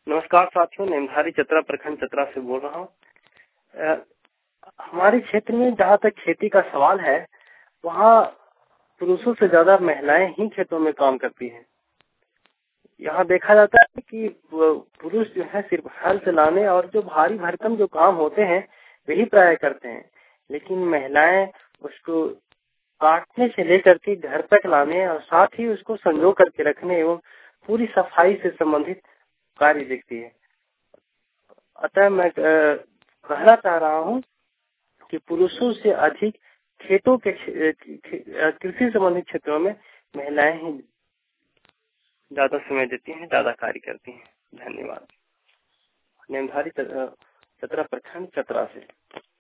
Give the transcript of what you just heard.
नमस्कार साथियों, नेमधारी चतरा प्रखंड चतरा से बोल रहा हूँ। हमारे क्षेत्र में जहाँ तक खेती का सवाल है, वहाँ पुरुषों से ज्यादा महिलाएं ही खेतों में काम करती हैं। यहाँ देखा जाता है कि पुरुष जो है सिर्फ हल चलाने और जो भारी भरकम जो काम होते हैं वही प्राय करते हैं, लेकिन महिलाएं उसको काटने से लेकर के घर तक लाने और साथ ही उसको संजो करके रखने एवं पूरी सफाई से संबंधित कार्य देखती है। अतः मैं कहना चाह रहा हूँ कि पुरुषों से अधिक खेतों के कृषि संबंधित क्षेत्रों में महिलाएं ही ज्यादा समय देती हैं, ज्यादा कार्य करती हैं। धन्यवाद। नेमधारी चतरा प्रखंड चतरा से।